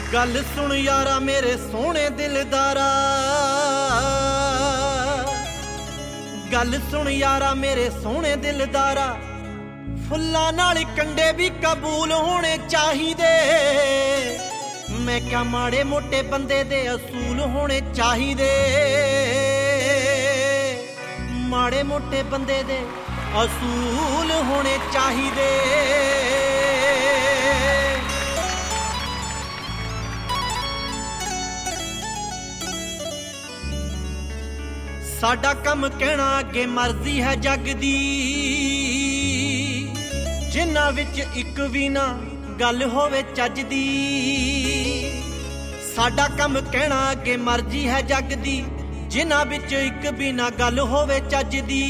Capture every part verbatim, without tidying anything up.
गल सुन यारा मेरे सोहणे दिलदारा, गल सुन यारा मेरे सोहणे दिलदारा, फुल्लां नाल कंडे भी कबूल होने चाहिदे। मैं क्या माड़े मोटे बंदे दे असूल होने चाहिदे, माड़े मोटे बंदे दे असूल होने चाहिदे। साडा कम कहना अगे मर्जी है जग दी, जिन्हां विच इक भी ना गल होवे चज दी। साडा कम कहना अगे मर्जी है जग दी, जिन्हां विच इक भी ना गल होवे चज दी।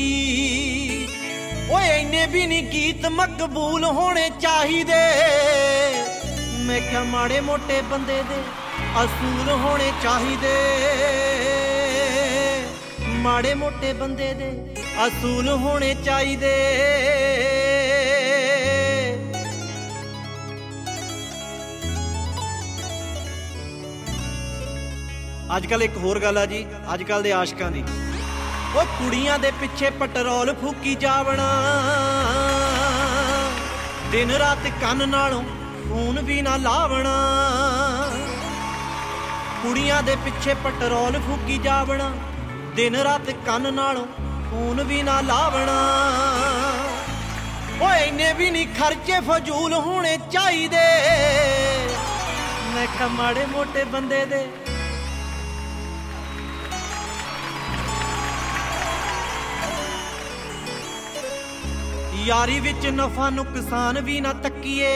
ओए इन्ने भी नहीं गीत मकबूल होने चाहिदे। मैं क्या माड़े मोटे बंदे दे असूल होने चाहिदे, माड़े मोटे बंदे दे असूल होने चाहिदे। अजकल एक होर गल आ जी, अजकल दे आशकां दी, ओ कुड़ियां दे पिछे पेट्रोल फूकी जावना, दिन रात कन नालों खून भी ना लावना। कुड़ियां दे पिछे पेट्रोल फूकी जावना, दिन रात कन नालों खून भी ना लावना। ओए इन्ने भी नहीं खर्चे फजूल होने चाहिदे। मैं क्या माड़े मोटे बंदे दे यारी विच नफा नुकसान भी ना तकीए,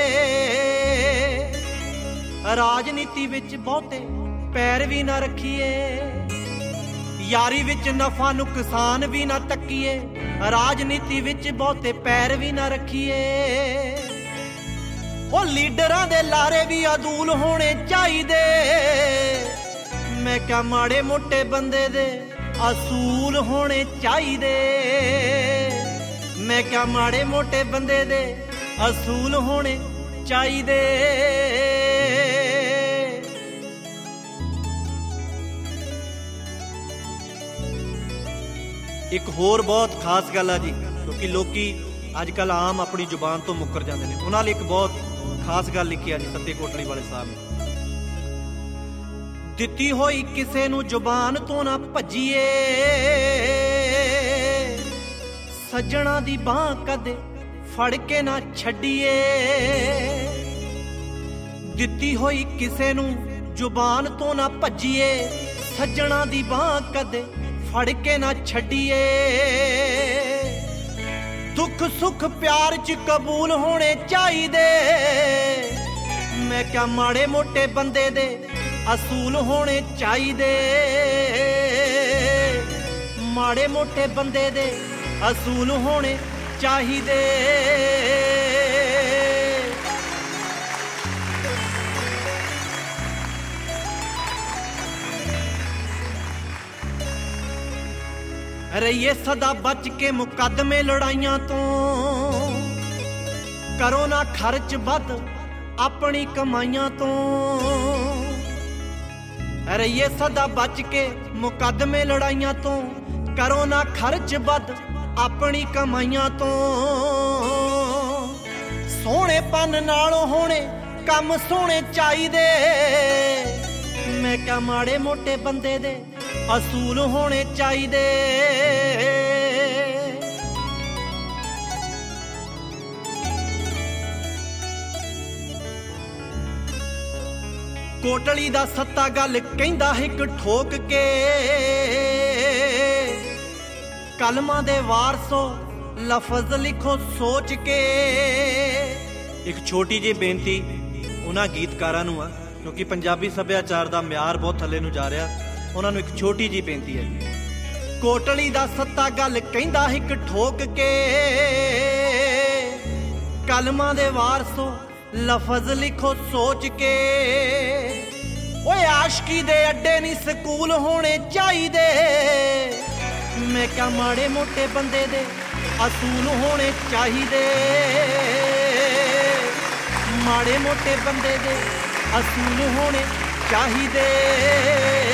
राजनीति विच बहुते पैर भी ना रखिए। यारी विच नफा नुकसान भी ना तकीए, राजनीति विच बहुते पैर भी ना रखिए। ओ लीडरां दे लारे भी अदूल होने चाहिदे। मैं क्या माड़े मोटे बंदे दे असूल होने चाहिदे, मैं क्या माड़े मोटे बंदे दे असूल होने चाहिदे। एक होर बहुत खास गल है जी, क्योंकि लोग अजकल आम अपनी जुबान तो मुकर जाते हैं। उन्होंने एक बहुत खास गल लिखी है जी सत्ते कोटली वाले साहब ने, दिती होई किसे नू जुबान तो ना भजिए, सज्जणा दी बांह कदे फड़ के ना छड्डिए। दिती होई किसे नू जुबान तो ना भजिए, सज्जणा दी बांह कदे फड़ के ना छड्डिए। दुख सुख प्यार च कबूल होने चाहिदे। मैं क्या माड़े मोटे बंदे दे असूल होने चाहिदे, माड़े मोटे बंदे दे असूल होने चाहिदे। रहिए सदा बच के मुकदमे लड़ाइयां तो, करो ना खर्च बद अपनी कमाइयां तो। रहिए सदा बच के मुकदमे लड़ाइयां तो, करो ना खर्च बद अपनी कमाइयां तो। सोहणे पन नालों होने कम सोहणे चाहिदे। मैं क्या माड़े मोटे बंदे दे असूल होने चाहिदे। कोटली दा सत्ता गल कहंदा हिक ठोक के, कलमां दे वारसो लफज लिखो सोच के। एक छोटी जी बेनती उन्हां गीतकारां नूं आ, क्योंकि पंजाबी सभ्याचार दा म्यार बहुत थल्ले नूं जा रिहा। उन्होंने एक छोटी जी बेनती है, कोटली दा सत्ता गल कहंदा हिक ठोक के, कलमां दे वारसो लफज लिखो सोच के। ओए आशकी दे अड्डे नहीं स्कूल होने चाहिदे। मैं क्या माड़े मोटे बंदे दे असूल होने चाहिदे, माड़े मोटे बंदे दे ਅਸੂਲ ਹੋਣੇ ਚਾਹੀਦੇ।